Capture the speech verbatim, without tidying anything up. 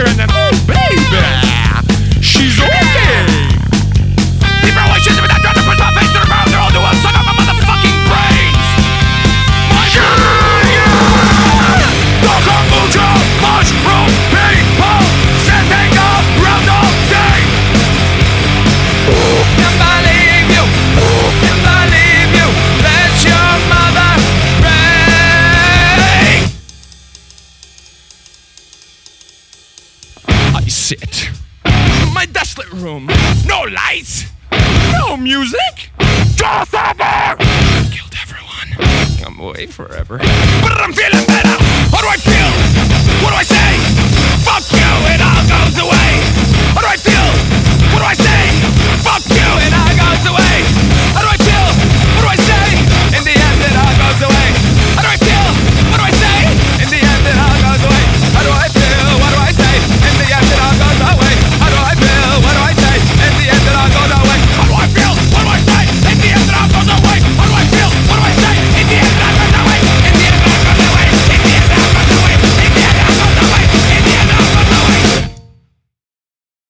her and then, oh baby, she's okay. Deep relations with that drop to push my face to the ground. They're all new, I'll suck up my motherfucking brains. My God, the kombucha mushroom people sitting around all day. Can believe you, can believe you. Let your mother ring. I sit in my desolate room. No lights, no music. Just over. Killed everyone. I'm away forever, but I'm feeling better. How do I feel?